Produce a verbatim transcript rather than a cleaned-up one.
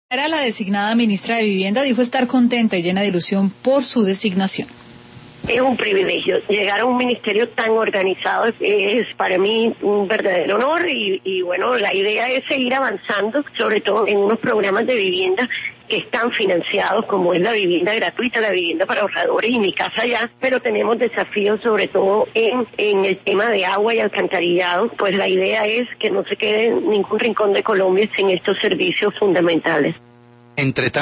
Era la designada ministra de Vivienda, dijo estar contenta y llena de ilusión por su designación. Es un privilegio. Llegar a un ministerio tan organizado es para mí un verdadero honor y, y bueno, la idea es seguir avanzando, sobre todo en unos programas de vivienda que están financiados, como es la vivienda gratuita, la vivienda para ahorradores y Mi Casa Ya, pero tenemos desafíos sobre todo en, en el tema de agua y alcantarillado, pues la idea es que no se quede en ningún rincón de Colombia sin estos servicios fundamentales. Entre